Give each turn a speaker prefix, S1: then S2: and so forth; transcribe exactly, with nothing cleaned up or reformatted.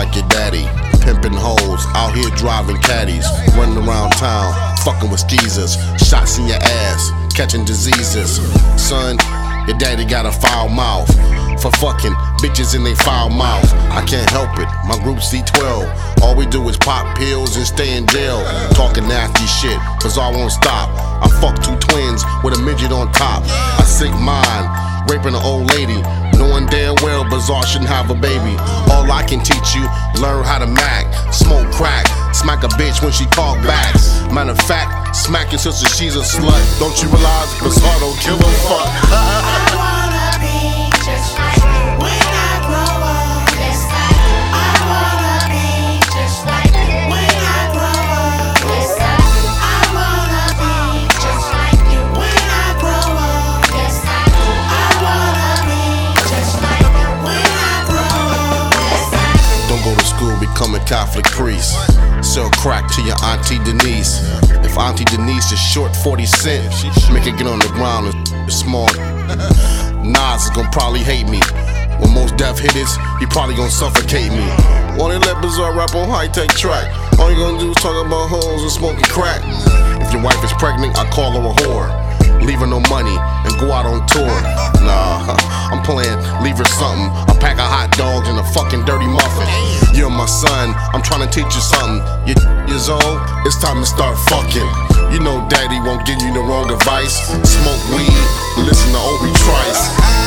S1: like your daddy. Pimping hoes, out here driving caddies, running around town, fucking with skeezers, shots in your ass, catching diseases. Son, your daddy got a foul mouth for fucking bitches in they foul mouth. I can't help it, my group C twelve. All we do is pop pills and stay in jail. Talking nasty shit, cause I won't stop. I fuck two twins with a midget on top. I sick mind, raping an old lady, knowing damn well Bizarre shouldn't have a baby. All I can teach you, learn how to mac, smoke crack, smack a bitch when she talk back. Matter of fact, smack your sister, she's a slut. Don't you realize Bizarre don't give a fuck?
S2: I wanna be just like you when I grow up. Yes, I wanna be just like you when I grow up. Yes, I wanna be just like you when I grow up. Yes, I wanna be just like you when I grow up. Yes,
S1: Don't go to school, become a Catholic priest. Sell crack to your Auntie Denise. If Auntie Denise is short forty cent, make her get on the ground and small. Nas is gonna probably hate me. When most deaf hitters, he probably gonna suffocate me. Why they let Bizarre rap on high-tech track? All you gonna do is talk about hoes and smoking crack. If your wife is pregnant, I call her a whore. Leave her no money and go out on tour. Nah, I'm playing leave her something. A pack of hot dogs and a fucking dirty muffin. You're my son, I'm trying to teach you something. You're years old, it's time to start fucking. You know daddy won't give you the wrong advice. Smoke weed, listen to Obi Trice.